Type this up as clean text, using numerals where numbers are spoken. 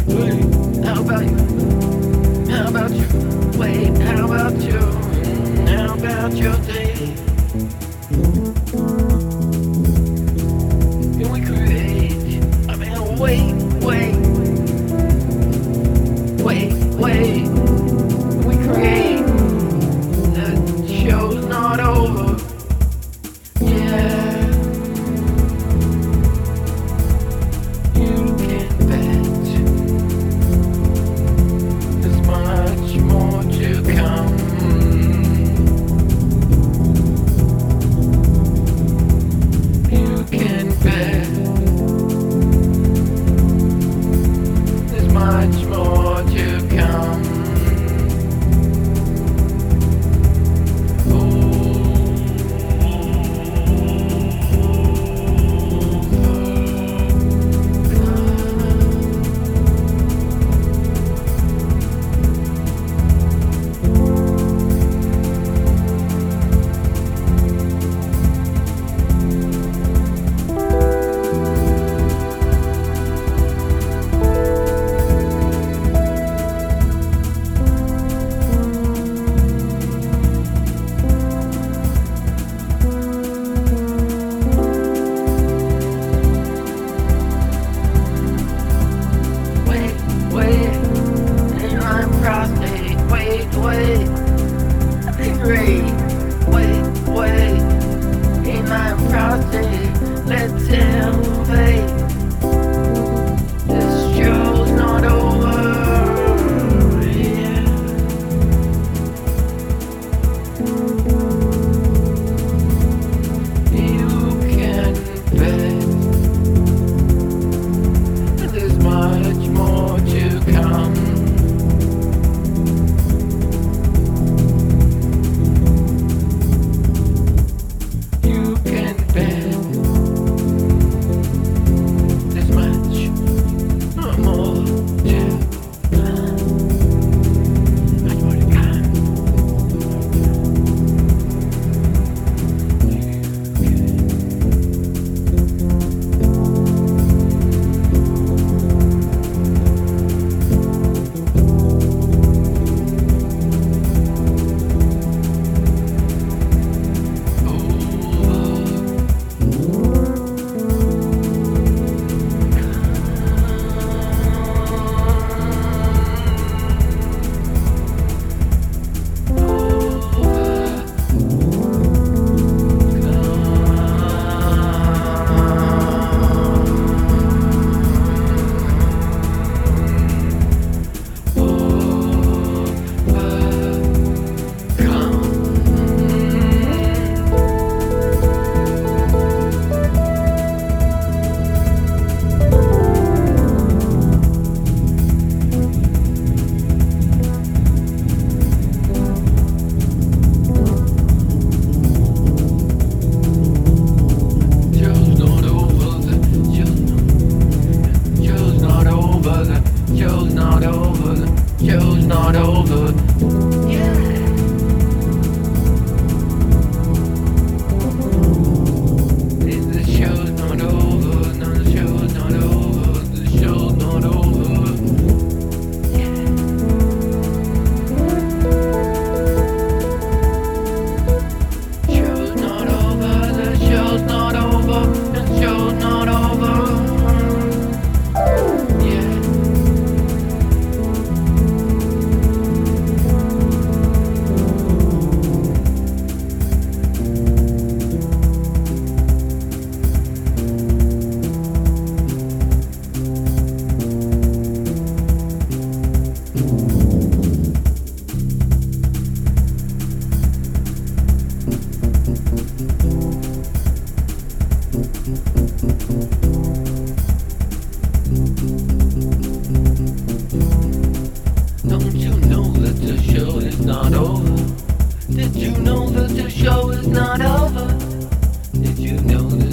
Wait, how about you? How about you? Wait, how about you? How about your day? And we create. I mean, wait. We create. The show's not over. Yeah. You can bet there's much more to come. You can bet there's much more to come. Wait, in my prostate, let's elevate. This show's not over, yeah. You can bet there's much more to come. Show's not over. Yeah. The show's not over. No, the show's not over. The show's not over. Yeah. Show's not over. The show's not over. The show's not over. Don't you know that the show is not over? Did you know that the show is not over? Did you know that